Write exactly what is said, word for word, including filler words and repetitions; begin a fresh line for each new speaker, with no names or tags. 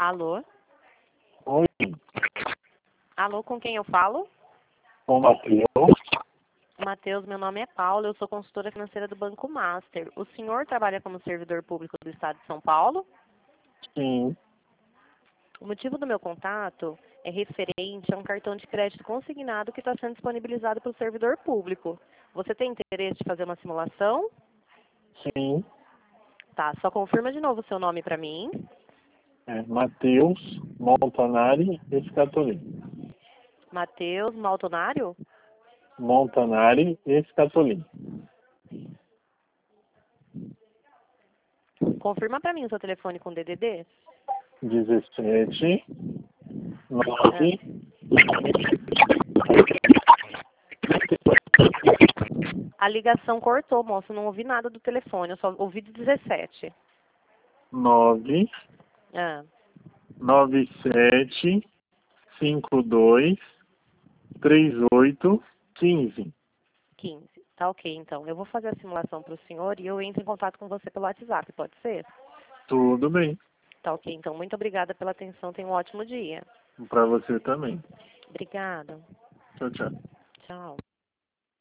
Alô?
Oi,
Alô, com quem eu falo?
com o Matheus.
Matheus, meu nome é Paula, eu sou consultora financeira do Banco Master. O senhor trabalha como servidor público do Estado de São Paulo?
Sim,
O motivo do meu contato é referente a um cartão de crédito consignado que está sendo disponibilizado para o servidor público. Você tem interesse de fazer uma simulação?
sim.
Tá, só confirma de novo o seu nome para mim.
É Matheus Montanari Escatolini.
Matheus Maltonário?
Montanari Escatolini.
Confirma para mim o seu telefone com D D D.
dezessete,
Ah.
nove,
A ligação cortou, moço, não ouvi nada do telefone, eu só ouvi de dezessete.
nove,
Ah,
nove, sete, cinco, dois, três, oito, quinze.
quinze. Tá ok, então. Eu vou fazer a simulação para o senhor e eu entro em contato com você pelo WhatsApp, pode ser?
Tudo bem.
Tá ok, então. Muito obrigada pela atenção. Tenha um ótimo dia.
Para você também.
Obrigada.
Tchau, tchau.
Tchau.